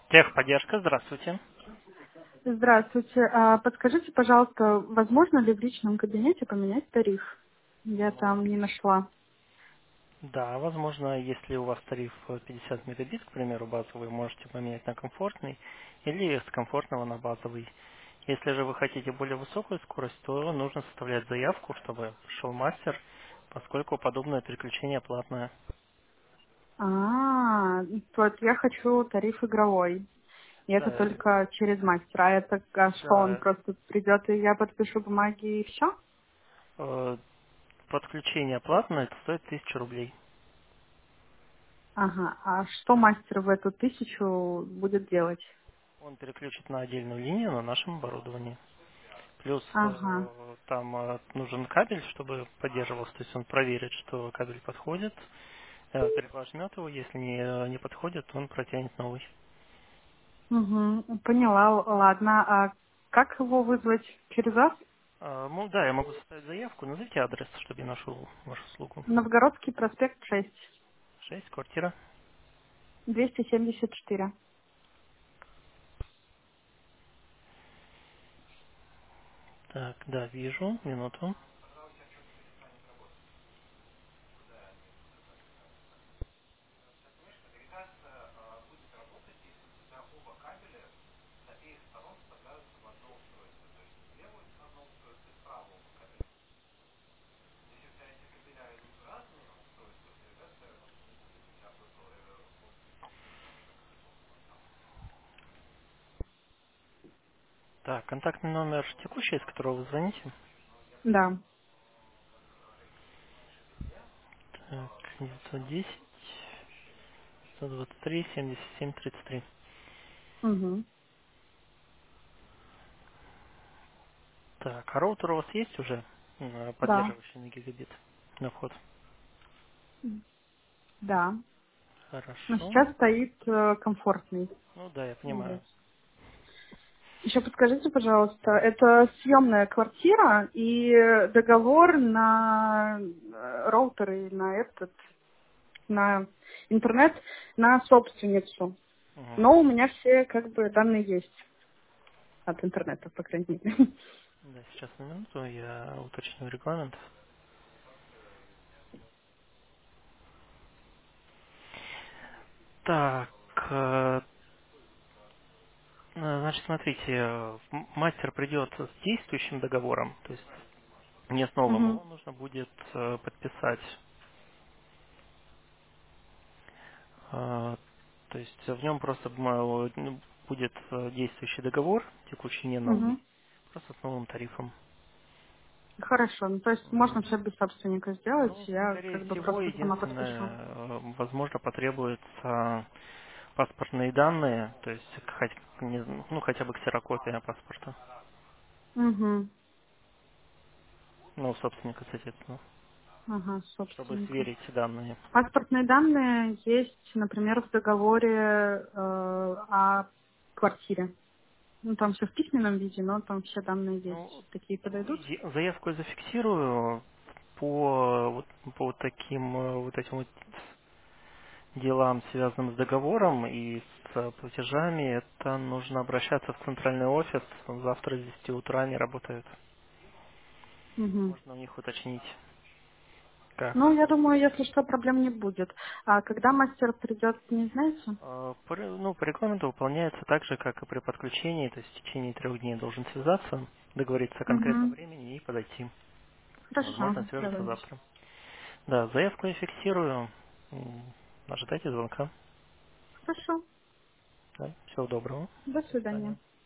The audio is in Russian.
Техподдержка, здравствуйте. Здравствуйте. Подскажите, пожалуйста, возможно ли в личном кабинете поменять тариф? Я Ну, там не нашла. да, возможно, если у вас тариф 50 мегабит, к примеру, базовый, можете поменять на комфортный или с комфортного на базовый. Если же вы хотите более высокую скорость, то нужно составлять заявку, чтобы пришел мастер, поскольку подобное переключение платное. Вот я хочу тариф игровой. И это Да, только через мастера. А это что, он да. просто придет, и я подпишу бумаги, и все? э, Подключение платное, это стоит 1000 рублей. Ага. А что мастер в эту 1000 будет делать? Он переключит на отдельную линию на нашем оборудовании. Плюс Ага. там нужен кабель, чтобы поддерживался, то есть он проверит, что кабель подходит, перепожмет его, если не подходит, он протянет новый. Угу. Поняла. Ладно. А как его вызвать? Через вас? Ну да, я могу составить заявку, назовите адрес, чтобы я нашел вашу услугу. Новгородский проспект 6. 6, квартира. 274. Так, да, вижу, минуту. Так, контактный номер текущий, с которого вы звоните. Да. Так, 910 123 77 33. Угу. Так, а роутер у вас есть уже, Да. поддерживающий на гигабит на вход? Да. Но Хорошо. сейчас стоит комфортный. Ну да, я понимаю. Вот. Еще подскажите, пожалуйста, это съемная квартира и договор на роутеры, на на интернет, на собственницу. Мгм. Но у меня все как бы данные есть от интернета, по крайней мере. Да, сейчас на минуту я уточню регламент. Так, значит, смотрите, мастер придет с действующим договором, то есть не с новым, Угу. его нужно будет подписать. То есть в нем просто будет действующий договор, текущий не Угу. новый, просто с новым тарифом. Хорошо. Ну, то есть можно все без собственника сделать. Ну, Я скорее как бы всего, просто сама подпишу. единственное, возможно, потребуется паспортные данные, то есть ну, хотя бы ксерокопия паспорта, Угу. ну, собственника, соответственно, Ага, чтобы собственника. сверить данные. Паспортные данные есть, например, в договоре о квартире. Ну, там все в письменном виде, но там все данные Ну, есть. Такие подойдут? заявку я зафиксирую по вот таким вот этим вот делам, связанным с договором и с платежами. Это нужно обращаться в центральный офис. Завтра с 10 утра они работают. Угу. Можно у них уточнить, как. Ну, я думаю, если что, проблем не будет. А когда мастер придет, не знаете? Ну, по регламенту выполняется так же, как и при подключении, то есть в течение 3 дней должен связаться, договориться о конкретном Угу. времени и подойти. Хорошо, Возможно, свяжется договорились. завтра. Да, заявку я фиксирую. Ожидайте звонка. Хорошо. Да, всего доброго. До До свидания. свидания.